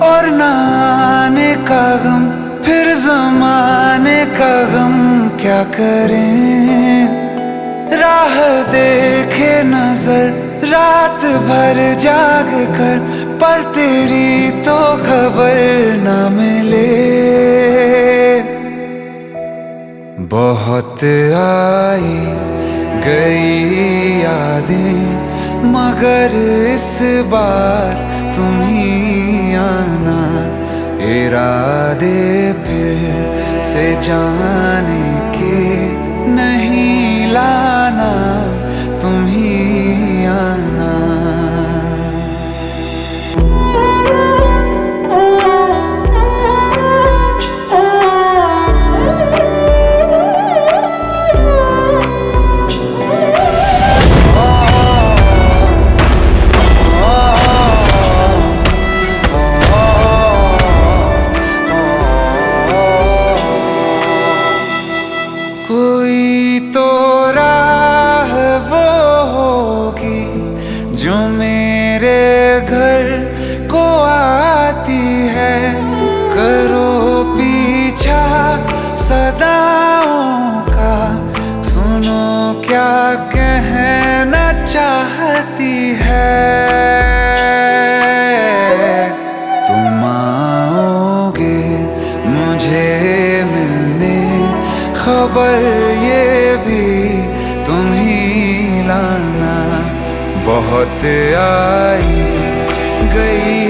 और ना आने का गम, फिर ज़माने का गम क्या करें। राह देखे नजर रात भर जाग कर, पर तेरी तो खबर ना मिले। बहुत आई गई यादें, मगर इस बार तुम ही आना। इरादे फिर से जाने के नहीं लाना, तुम ही आना। कोई तो राह वो होगी जो मेरे घर को आती है। करो पीछा सदाओं का, सुनो क्या कहना चाहती है। तुम आओगे मुझे मिलने, खबर ये भी तुम ही लाना। बहुत आई गई